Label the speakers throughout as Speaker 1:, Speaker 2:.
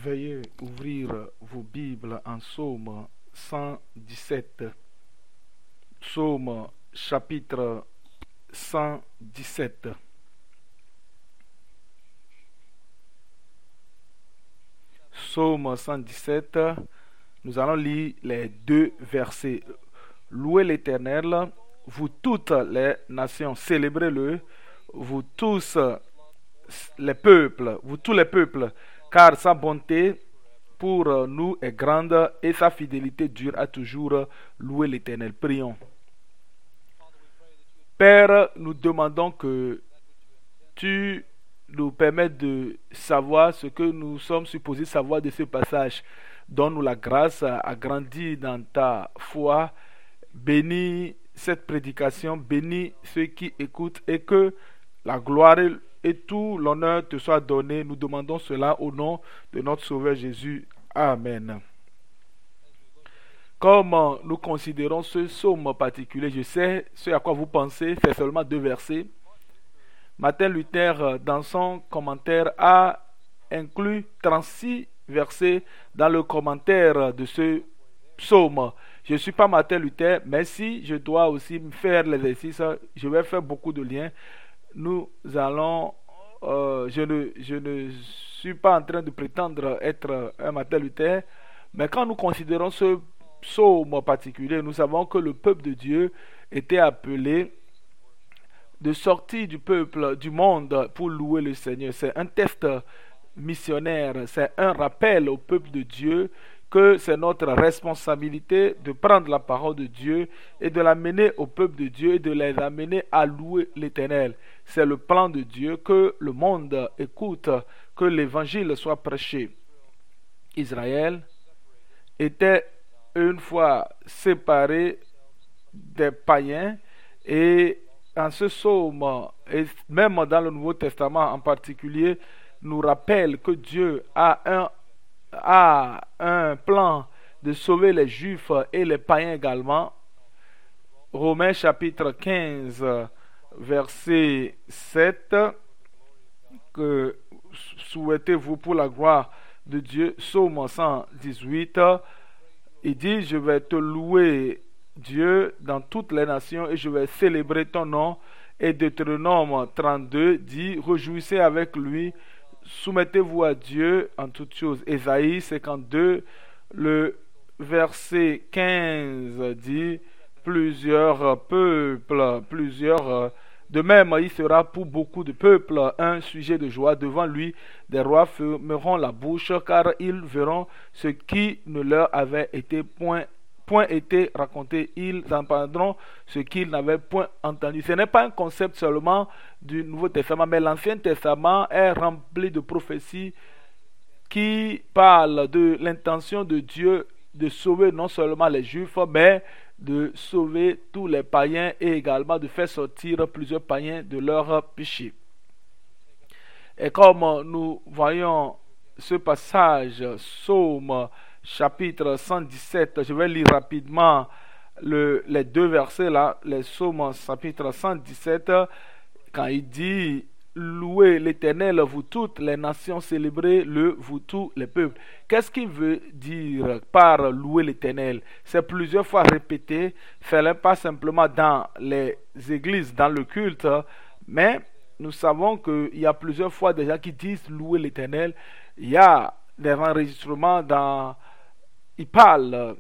Speaker 1: Veuillez ouvrir vos Bibles en Psaume 117. Psaume chapitre 117. Psaume 117, nous allons lire les deux versets. Louez l'Éternel, vous toutes les nations, célébrez-le, vous tous les peuples, vous tous les peuples, car sa bonté pour nous est grande et sa fidélité dure à toujours. Louez l'Éternel. Prions. Père, nous demandons que tu nous permettes de savoir ce que nous sommes supposés savoir de ce passage. Donne-nous la grâce à grandir dans ta foi. Bénis cette prédication, bénis ceux qui écoutent et que la gloire et tout l'honneur te soit donné. Nous demandons cela au nom de notre Sauveur Jésus. Amen. Comme nous considérons ce psaume particulier, je sais ce à quoi vous pensez, c'est seulement deux versets. Martin Luther, dans son commentaire, a inclus 36 versets dans le commentaire de ce psaume. Je ne suis pas Martin Luther, mais si je dois aussi faire l'exercice, je vais faire beaucoup de liens. Nous allons, je ne suis pas en train de prétendre être un Martin Luther, mais quand nous considérons ce psaume particulier, nous savons que le peuple de Dieu était appelé de sortir du peuple, du monde pour louer le Seigneur. C'est un test missionnaire, c'est un rappel au peuple de Dieu que c'est notre responsabilité de prendre la parole de Dieu et de l'amener au peuple de Dieu et de les amener à louer l'Éternel. C'est le plan de Dieu que le monde écoute, que l'évangile soit prêché. Israël était une fois séparé des païens et en ce psaume, et même dans le Nouveau Testament en particulier, nous rappelle que Dieu a un plan de sauver les Juifs et les païens également. Romains chapitre 15, verset 7. Que souhaitez-vous pour la gloire de Dieu? Psaume 118. Il dit, je vais te louer Dieu dans toutes les nations et je vais célébrer ton nom. Et Deutéronome 32 dit, réjouissez avec lui, soumettez-vous à Dieu en toutes choses. Ésaïe 52, le verset 15 dit, plusieurs peuples, de même il sera pour beaucoup de peuples un sujet de joie. Devant lui, des rois fermeront la bouche, car ils verront ce qui ne leur avait été point été raconté. Ils entendront ce qu'ils n'avaient point entendu. Ce n'est pas un concept seulement du Nouveau Testament, mais l'Ancien Testament est rempli de prophéties qui parlent de l'intention de Dieu de sauver non seulement les Juifs, mais de sauver tous les païens et également de faire sortir plusieurs païens de leurs péchés. Et comme nous voyons ce passage, Psaume chapitre 117, je vais lire rapidement les deux versets là, les Psaumes chapitre 117, quand il dit louez l'Éternel, vous toutes les nations, célébrez-le, vous tous les peuples. Qu'est-ce qu'il veut dire par louer l'Éternel? C'est plusieurs fois répété, ce n'est pas simplement dans les églises, dans le culte, mais nous savons qu'il y a plusieurs fois des gens qui disent louer l'Éternel. Il y a des enregistrements il parle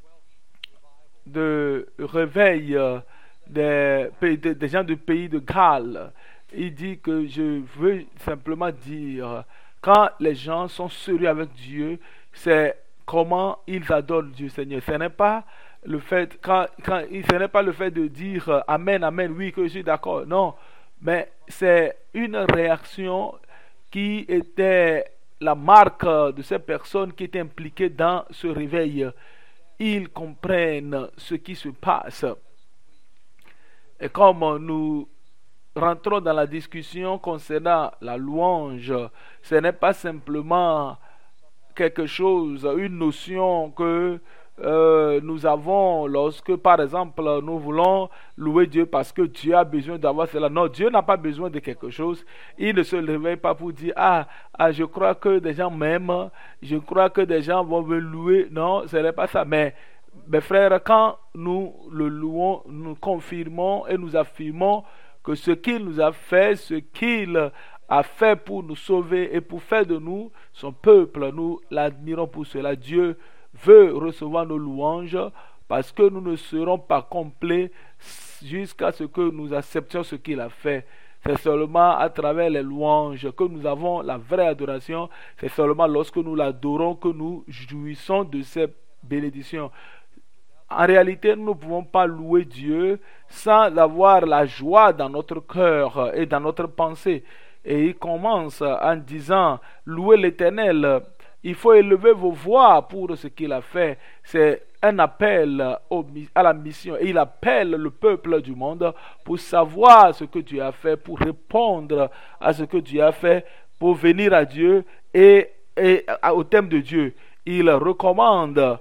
Speaker 1: de réveil des gens du pays de Galles. Il dit que je veux simplement dire, quand les gens sont sérieux avec Dieu, c'est comment ils adorent Dieu Seigneur. Ce n'est pas le fait, ce n'est pas le fait de dire Amen, Amen, oui, que je suis d'accord. Non, mais c'est une réaction qui était la marque de ces personnes qui étaient impliquées dans ce réveil. Ils comprennent ce qui se passe. Et comme nous rentrons dans la discussion concernant la louange, ce n'est pas simplement quelque chose, une notion que nous avons, lorsque par exemple nous voulons louer Dieu parce que Dieu a besoin d'avoir cela. Non, Dieu n'a pas besoin de quelque chose. Il ne se réveille pas pour dire je crois que des gens m'aiment, je crois que des gens vont me louer. Non, ce n'est pas ça. Mais mes frères, quand nous le louons, nous confirmons et nous affirmons que ce qu'il nous a fait, ce qu'il a fait pour nous sauver et pour faire de nous son peuple, nous l'admirons pour cela. Dieu veut recevoir nos louanges parce que nous ne serons pas complets jusqu'à ce que nous acceptions ce qu'il a fait. C'est seulement à travers les louanges que nous avons la vraie adoration. C'est seulement lorsque nous l'adorons que nous jouissons de ces bénédictions. En réalité, nous ne pouvons pas louer Dieu sans avoir la joie dans notre cœur et dans notre pensée. Et il commence en disant, louez l'Éternel. Il faut élever vos voix pour ce qu'il a fait. C'est un appel à la mission. Et il appelle le peuple du monde pour savoir ce que Dieu a fait, pour répondre à ce que Dieu a fait, pour venir à Dieu et au thème de Dieu. Il recommande,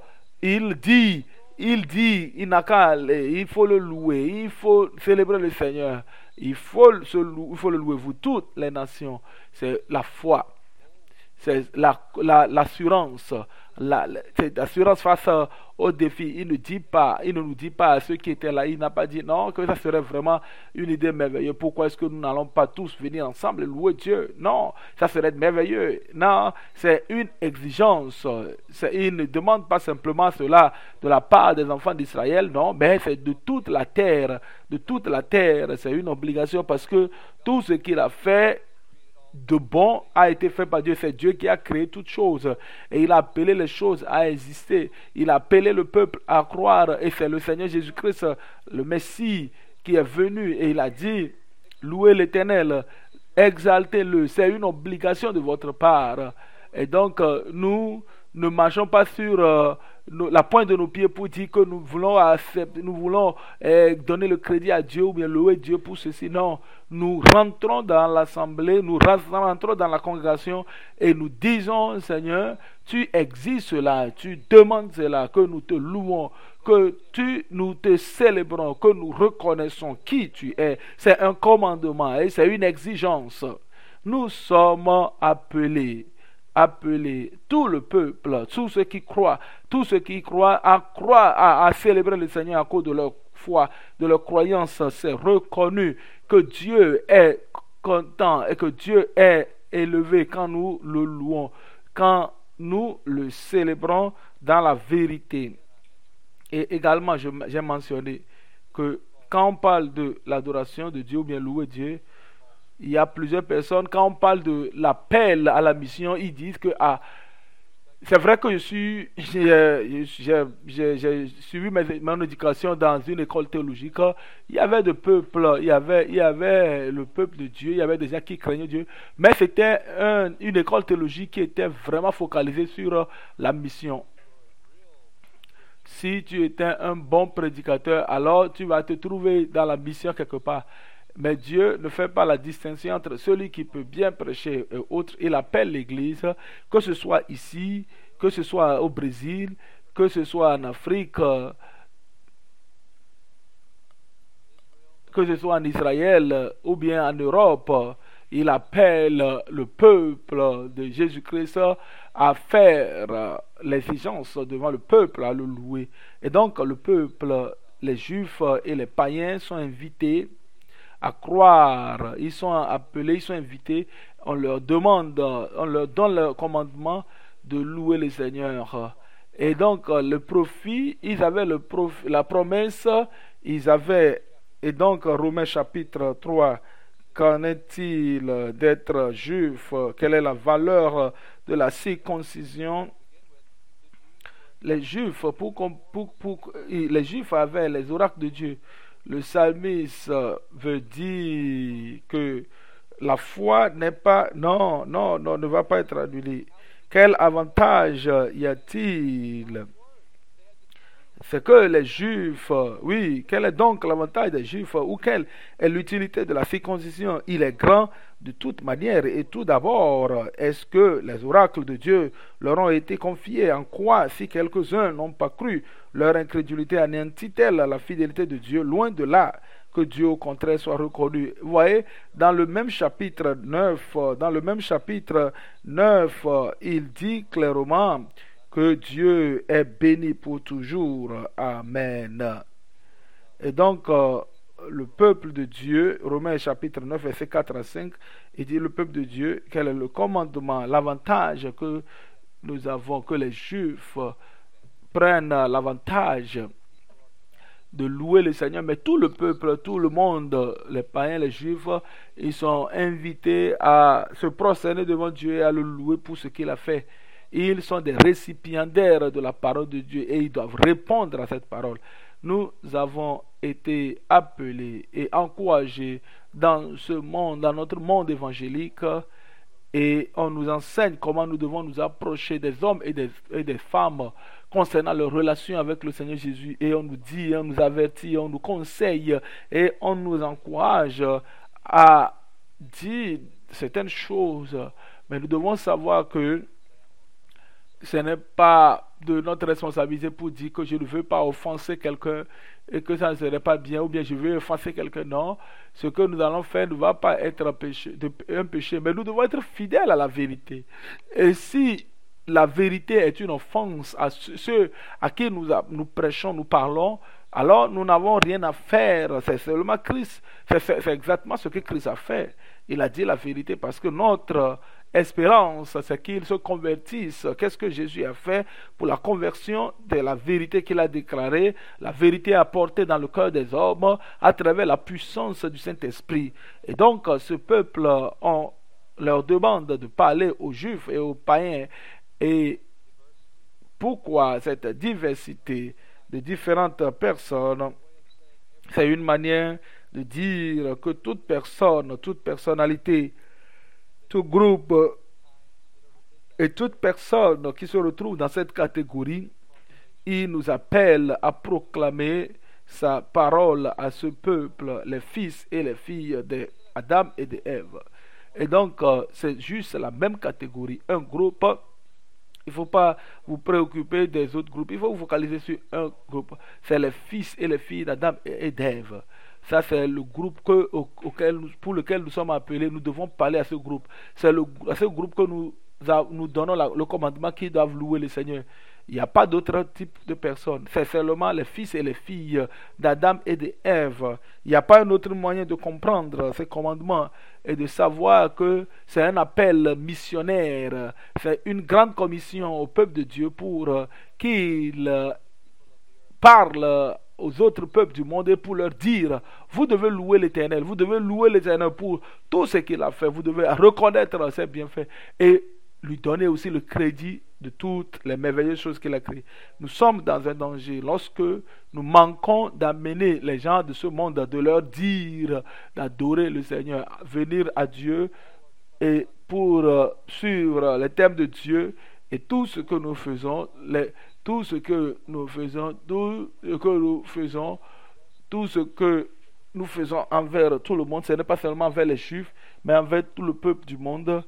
Speaker 1: il n'a qu'à aller, il faut le louer, il faut célébrer le Seigneur, il faut le louer, vous toutes les nations. C'est la foi, c'est l'assurance, c'est l'assurance face au défi. Il ne nous dit pas à ceux qui étaient là, il n'a pas dit non, que ça serait vraiment une idée merveilleuse. Pourquoi est-ce que nous n'allons pas tous venir ensemble et louer Dieu? Non, ça serait merveilleux. Non, c'est une exigence. Il ne demande pas simplement cela de la part des enfants d'Israël, non, mais c'est de toute la terre. De toute la terre, c'est une obligation parce que tout ce qu'il a fait de bon a été fait par Dieu. C'est Dieu qui a créé toutes choses et il a appelé les choses à exister. Il a appelé le peuple à croire et c'est le Seigneur Jésus-Christ, le Messie, qui est venu et il a dit louez l'Éternel, exaltez-le. C'est une obligation de votre part. Et donc nous ne marchons pas sur la pointe de nos pieds pour dire que nous voulons accepter, nous voulons donner le crédit à Dieu ou bien louer Dieu pour ceci. Non, nous rentrons dans l'assemblée, nous rentrons dans la congrégation et nous disons, Seigneur, tu existes là, tu demandes cela, que nous te louons, que nous te célébrons, que nous reconnaissons qui tu es. C'est un commandement et c'est une exigence. Nous sommes appelés tout le peuple, tous ceux qui croient à célébrer le Seigneur à cause de leur foi, de leur croyance. C'est reconnu que Dieu est content et que Dieu est élevé quand nous le louons, quand nous le célébrons dans la vérité. Et également, j'ai mentionné que quand on parle de l'adoration de Dieu ou bien louer Dieu, il y a plusieurs personnes, quand on parle de l'appel à la mission, ils disent que c'est vrai que j'ai suivi mon éducation dans une école théologique. Il y avait il y avait le peuple de Dieu, il y avait des gens qui craignaient Dieu, mais c'était une école théologique qui était vraiment focalisée sur la mission. Si tu étais un bon prédicateur, alors tu vas te trouver dans la mission quelque part. Mais Dieu ne fait pas la distinction entre celui qui peut bien prêcher et autres. Il appelle l'Église, que ce soit ici, que ce soit au Brésil, que ce soit en Afrique, que ce soit en Israël ou bien en Europe. Il appelle le peuple de Jésus-Christ à faire l'exigence devant le peuple, à le louer. Et donc le peuple, les Juifs et les païens sont invités à croire, ils sont appelés, ils sont invités, on leur demande, on leur donne le commandement de louer le Seigneur. Et donc le profit, ils avaient la promesse, ils avaient, et donc Romains chapitre 3, qu'en est-il d'être juif? Quelle est la valeur de la circoncision? Les Juifs, les Juifs avaient les oracles de Dieu. Le psalmiste veut dire que la foi n'est pas... Non, ne va pas être annulée. Quel avantage y a-t-il? C'est que les Juifs... Oui, quel est donc l'avantage des Juifs? Ou quelle est l'utilité de la circoncision? Il est grand de toute manière. Et tout d'abord, est-ce que les oracles de Dieu leur ont été confiés? En quoi, si quelques-uns n'ont pas cru, leur incrédulité anéantit-elle la fidélité de Dieu? Loin de là, que Dieu au contraire soit reconnu. Vous voyez, dans le même chapitre 9, il dit clairement que Dieu est béni pour toujours. Amen. Et donc, le peuple de Dieu, Romains chapitre 9, verset 4 à 5, il dit le peuple de Dieu, quel est le commandement, l'avantage que nous avons, que les Juifs prennent l'avantage de louer le Seigneur, mais tout le peuple, tout le monde, les païens, les Juifs, ils sont invités à se prosterner devant Dieu et à le louer pour ce qu'il a fait. Ils sont des récipiendaires de la parole de Dieu et ils doivent répondre à cette parole. Nous avons été appelés et encouragés dans ce monde, dans notre monde évangélique, et on nous enseigne comment nous devons nous approcher des hommes et des femmes concernant leur relation avec le Seigneur Jésus. Et on nous dit, on nous avertit, on nous conseille et on nous encourage à dire certaines choses. Mais nous devons savoir que ce n'est pas de notre responsabilité pour dire que je ne veux pas offenser quelqu'un et que ça ne serait pas bien, ou bien je veux offenser quelqu'un. Non, ce que nous allons faire ne va pas être un péché, mais nous devons être fidèles à la vérité. Et si la vérité est une offense à ceux à qui nous prêchons, nous parlons, alors nous n'avons rien à faire. C'est seulement Christ. C'est exactement ce que Christ a fait. Il a dit la vérité parce que notre espérance, c'est qu'ils se convertissent. Qu'est-ce que Jésus a fait pour la conversion de la vérité qu'il a déclarée, la vérité apportée dans le cœur des hommes à travers la puissance du Saint-Esprit. Et donc, ce peuple, on leur demande de parler aux Juifs et aux païens. Et pourquoi cette diversité de différentes personnes? C'est une manière de dire que toute personne, toute personnalité, tout groupe et toute personne qui se retrouve dans cette catégorie, il nous appelle à proclamer sa parole à ce peuple, les fils et les filles d'Adam et d'Ève. Et donc, c'est juste la même catégorie, un groupe. Il ne faut pas vous préoccuper des autres groupes, il faut vous focaliser sur un groupe. C'est les fils et les filles d'Adam et d'Ève. Ça, c'est le groupe pour lequel nous sommes appelés. Nous devons parler à ce groupe. C'est à ce groupe que nous donnons le commandement qu'ils doivent louer le Seigneur. Il n'y a pas d'autre type de personnes. C'est seulement les fils et les filles d'Adam et d'Ève. Il n'y a pas un autre moyen de comprendre ces commandements et de savoir que c'est un appel missionnaire. C'est une grande commission au peuple de Dieu pour qu'il parle aux autres peuples du monde et pour leur dire, vous devez louer l'Éternel, vous devez louer l'Éternel pour tout ce qu'il a fait, vous devez reconnaître ses bienfaits et lui donner aussi le crédit de toutes les merveilleuses choses qu'il a créées. Nous sommes dans un danger lorsque nous manquons d'amener les gens de ce monde, de leur dire d'adorer le Seigneur, venir à Dieu et pour suivre les termes de Dieu et tout ce que nous faisons, tout ce que nous faisons envers tout le monde, ce n'est pas seulement envers les Juifs, mais envers tout le peuple du monde.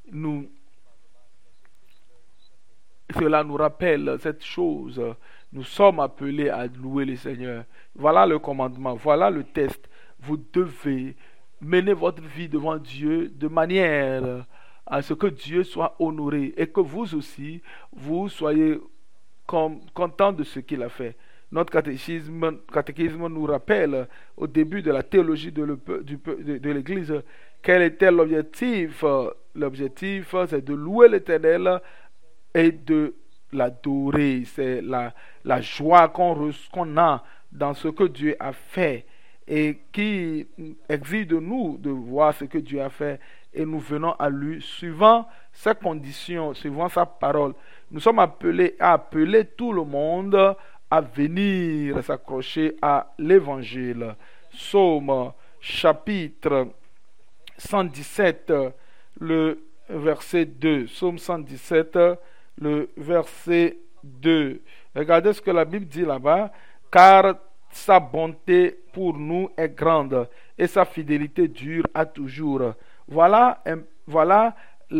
Speaker 1: Cela nous rappelle cette chose. Nous sommes appelés à louer le Seigneur. Voilà le commandement, voilà le test. Vous devez mener votre vie devant Dieu de manière à ce que Dieu soit honoré et que vous aussi, vous soyez content de ce qu'il a fait. Notre catéchisme nous rappelle au début de la théologie de l'Église quel était l'objectif. L'objectif, c'est de louer l'Éternel et de l'adorer. C'est la joie qu'on a dans ce que Dieu a fait et qui exige de nous de voir ce que Dieu a fait et nous venons à lui suivant ses conditions, suivant sa parole. Nous sommes appelés à appeler tout le monde à venir s'accrocher à l'évangile. Psaume chapitre 117, le verset 2. Psaume 117, le verset 2. Regardez ce que la Bible dit là-bas. Car sa bonté pour nous est grande et sa fidélité dure à toujours. Voilà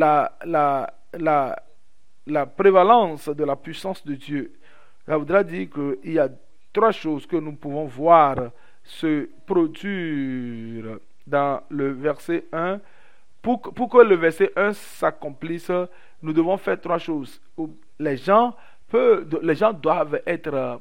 Speaker 1: la prévalence de la puissance de Dieu. Ça voudra dire qu'il y a trois choses que nous pouvons voir se produire dans le verset 1. Pour que le verset 1 s'accomplisse, nous devons faire trois choses. Les gens doivent être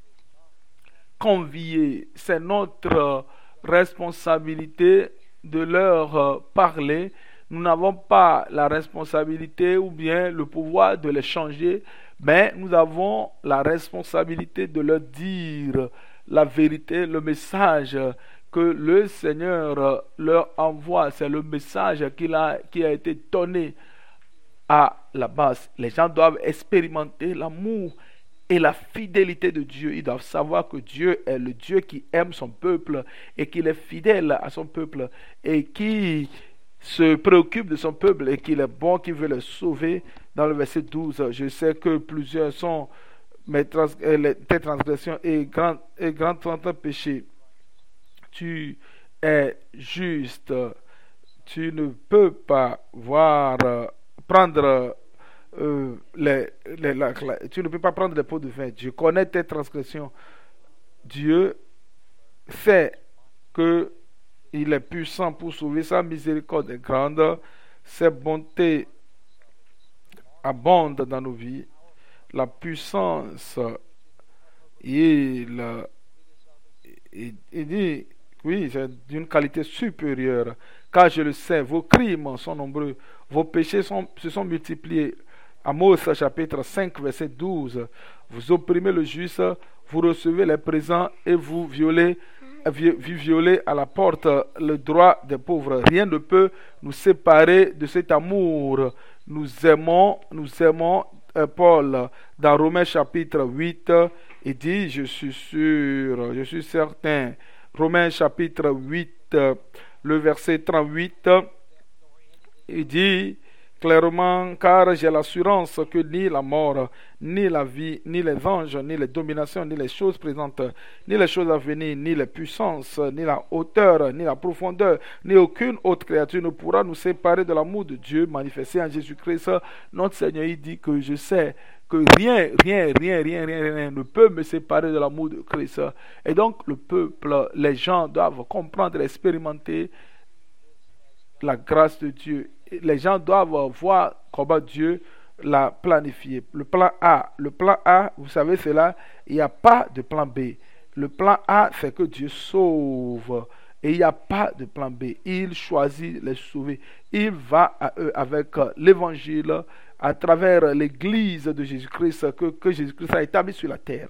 Speaker 1: conviés. C'est notre responsabilité de leur parler. Nous n'avons pas la responsabilité ou bien le pouvoir de les changer, mais nous avons la responsabilité de leur dire la vérité, le message que le Seigneur leur envoie. C'est le message qui a été donné à la base. Les gens doivent expérimenter l'amour et la fidélité de Dieu. Ils doivent savoir que Dieu est le Dieu qui aime son peuple et qu'il est fidèle à son peuple et qui se préoccupe de son peuple et qu'il est bon, qu'il veut le sauver. Dans le verset 12, je sais que plusieurs sont tes transgressions et grands péchés. Tu es juste. Tu ne peux pas prendre tu ne peux pas prendre les pots de vin. Je connais tes transgressions. Dieu sait que il est puissant pour sauver. Sa miséricorde est grande. Ses bontés abondent dans nos vies. La puissance, il dit, oui, c'est d'une qualité supérieure. Car je le sais, vos crimes sont nombreux. Vos péchés se sont multipliés. Amos chapitre 5, verset 12. Vous opprimez le juste, vous recevez les présents et vous violez à la porte le droit des pauvres. Rien ne peut nous séparer de cet amour. Nous aimons Paul, dans Romains chapitre 8, il dit, je suis sûr, je suis certain. Romains chapitre 8, le verset 38, il dit clairement, car j'ai l'assurance que ni la mort, ni la vie, ni les anges, ni les dominations, ni les choses présentes, ni les choses à venir, ni les puissances, ni la hauteur, ni la profondeur, ni aucune autre créature ne pourra nous séparer de l'amour de Dieu manifesté en Jésus-Christ. Notre Seigneur, il dit que je sais que rien ne peut me séparer de l'amour de Christ. Et donc, le peuple, les gens doivent comprendre et expérimenter la grâce de Dieu. Les gens doivent voir comment Dieu l'a planifié. Le plan A, vous savez cela, il n'y a pas de plan B. Le plan A, c'est que Dieu sauve. Et il n'y a pas de plan B. Il choisit les sauver. Il va à eux avec l'évangile, à travers l'église de Jésus-Christ que Jésus-Christ a établi sur la terre.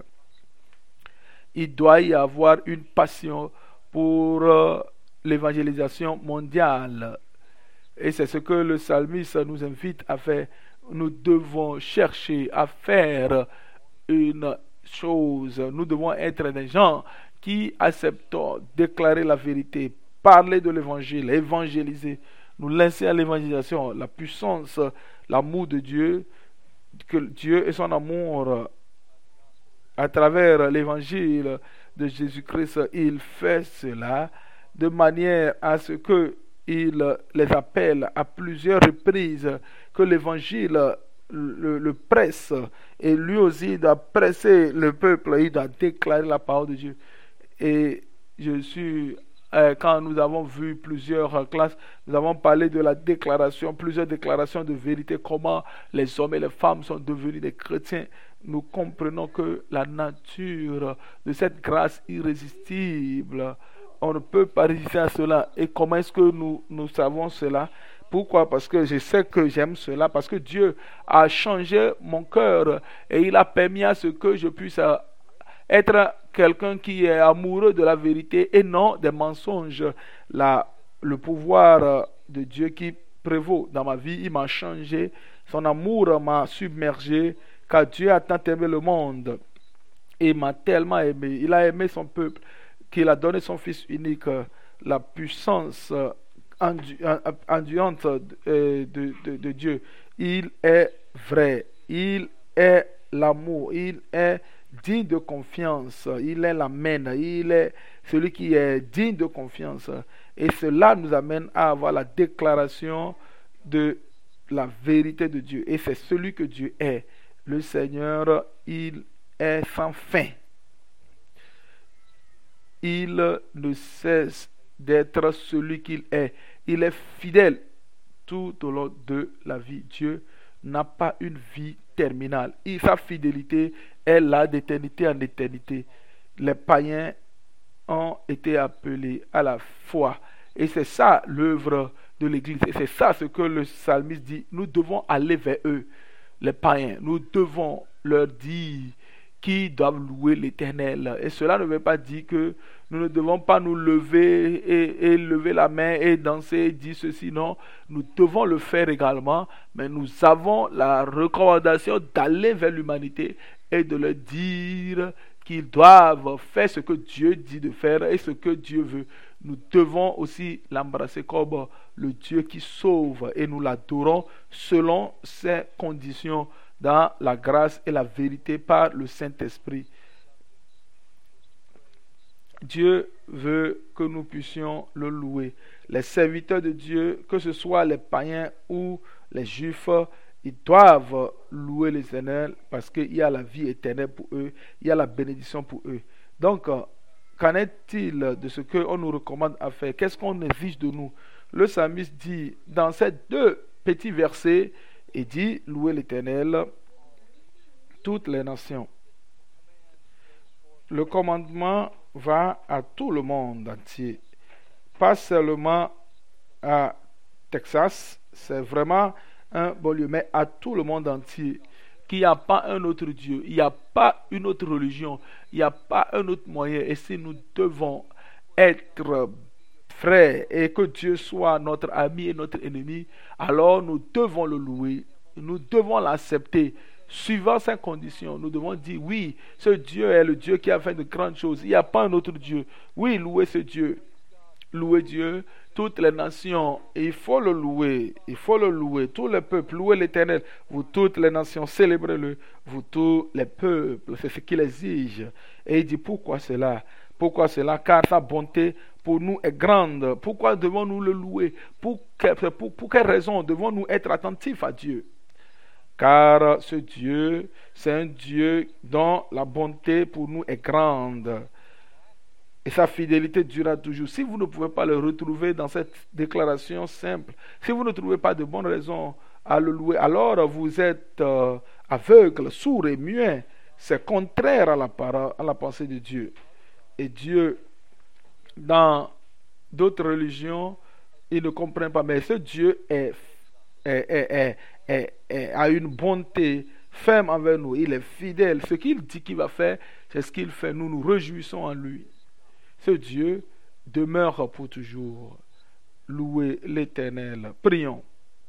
Speaker 1: Il doit y avoir une passion pour l'évangélisation mondiale. Et c'est ce que le psalmiste nous invite à faire. Nous devons chercher à faire une chose. Nous devons être des gens qui acceptent déclarer la vérité, parler de l'évangile, évangéliser, nous laisser à l'évangélisation la puissance, l'amour de Dieu, que Dieu et son amour à travers l'évangile de Jésus-Christ, il fait cela de manière à ce que il les appelle à plusieurs reprises, que l'évangile le presse, et lui aussi il doit presser le peuple, il doit déclarer la parole de Dieu. Et quand nous avons vu plusieurs classes, nous avons parlé de la déclaration, plusieurs déclarations de vérité, comment les hommes et les femmes sont devenus des chrétiens. Nous comprenons que la nature de cette grâce irrésistible, on ne peut pas résister à cela. Et comment est-ce que nous savons cela? Pourquoi? Parce que je sais que j'aime cela, parce que Dieu a changé mon cœur et il a permis à ce que je puisse être quelqu'un qui est amoureux de la vérité et non des mensonges. Le pouvoir de Dieu qui prévaut dans ma vie, il m'a changé, son amour m'a submergé, car Dieu a tant aimé le monde et il m'a tellement aimé, il a aimé son peuple, qu'il a donné son Fils unique, la puissance enduante de Dieu. Il est vrai, il est l'amour, il est digne de confiance. Il est l'amen. Il est celui qui est digne de confiance. Et cela nous amène à avoir la déclaration de la vérité de Dieu. Et c'est celui que Dieu est. Le Seigneur, il est sans fin. Il ne cesse d'être celui qu'il est. Il est fidèle tout au long de la vie. Dieu n'a pas une vie terminale. Sa fidélité est là d'éternité en éternité. Les païens ont été appelés à la foi. Et c'est ça l'œuvre de l'Église. Et c'est ça ce que le psalmiste dit. Nous devons aller vers eux, les païens. Nous devons leur dire qu'ils doivent louer l'Éternel. Et cela ne veut pas dire que nous ne devons pas nous lever et lever la main et danser et dire ceci. Non, nous devons le faire également. Mais nous avons la recommandation d'aller vers l'humanité et de leur dire qu'ils doivent faire ce que Dieu dit de faire et ce que Dieu veut. Nous devons aussi l'embrasser comme le Dieu qui sauve et nous l'adorons selon ses conditions dans la grâce et la vérité par le Saint-Esprit. Dieu veut que nous puissions le louer. Les serviteurs de Dieu, que ce soit les païens ou les juifs, ils doivent louer l'Éternel parce qu'il y a la vie éternelle pour eux, il y a la bénédiction pour eux. Donc, qu'en est-il de ce qu'on nous recommande à faire? Qu'est-ce qu'on exige de nous? Le psalmiste dit dans ces deux petits versets, il dit louer l'Éternel, toutes les nations. Le commandement va à tout le monde entier, pas seulement à Texas, c'est vraiment un bon lieu, mais à tout le monde entier, qu'il n'y a pas un autre Dieu, il n'y a pas une autre religion, il n'y a pas un autre moyen. Et si nous devons être frères et que Dieu soit notre ami et notre ennemi, alors nous devons le louer, nous devons l'accepter. Suivant ses conditions, nous devons dire oui, ce Dieu est le Dieu qui a fait de grandes choses. Il n'y a pas un autre Dieu. Oui, louez ce Dieu. Louez Dieu, toutes les nations, il faut le louer, tous les peuples, louez l'Éternel, vous toutes les nations, célébrez-le, vous tous les peuples, c'est ce qu'il exige. Et il dit pourquoi cela? Pourquoi cela? Car sa bonté pour nous est grande. Pourquoi devons-nous le louer? Pour quelle raison devons-nous être attentifs à Dieu? Car ce Dieu, c'est un Dieu dont la bonté pour nous est grande. Et sa fidélité durera toujours. Si vous ne pouvez pas le retrouver dans cette déclaration simple, si vous ne trouvez pas de bonnes raisons à le louer, alors vous êtes aveugle, sourd et muet. C'est contraire à la pensée de Dieu. Et Dieu, dans d'autres religions, ils ne comprennent pas. Mais ce Dieu a une bonté ferme envers nous. Il est fidèle. Ce qu'il dit qu'il va faire, c'est ce qu'il fait. Nous nous réjouissons en lui. Ce Dieu demeure pour toujours. Louez l'Éternel. Prions.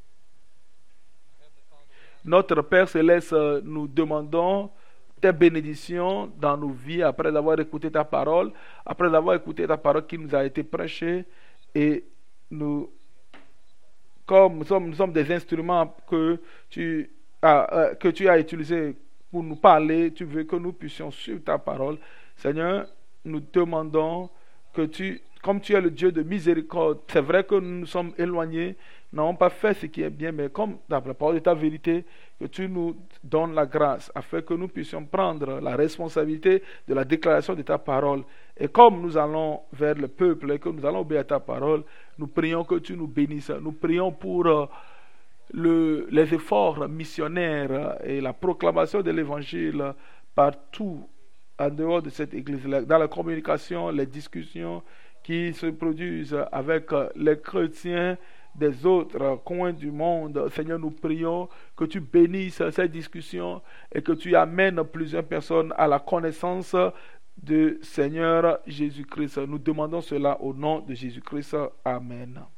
Speaker 1: Notre Père Céleste, nous demandons tes bénédictions dans nos vies après avoir écouté ta parole, après avoir écouté ta parole qui nous a été prêchée. Et nous, comme nous sommes des instruments que tu as utilisés pour nous parler, tu veux que nous puissions suivre ta parole. Seigneur, nous demandons que comme tu es le Dieu de miséricorde, c'est vrai que nous nous sommes éloignés, n'avons pas fait ce qui est bien, mais comme dans la parole de ta vérité, que tu nous donnes la grâce afin que nous puissions prendre la responsabilité de la déclaration de ta parole. Et comme nous allons vers le peuple et que nous allons obéir à ta parole, nous prions que tu nous bénisses. Nous prions pour les efforts missionnaires et la proclamation de l'évangile partout en dehors de cette église, dans la communication, les discussions qui se produisent avec les chrétiens des autres coins du monde. Seigneur, nous prions que tu bénisses ces discussions et que tu amènes plusieurs personnes à la connaissance de Seigneur Jésus-Christ. Nous demandons cela au nom de Jésus-Christ. Amen.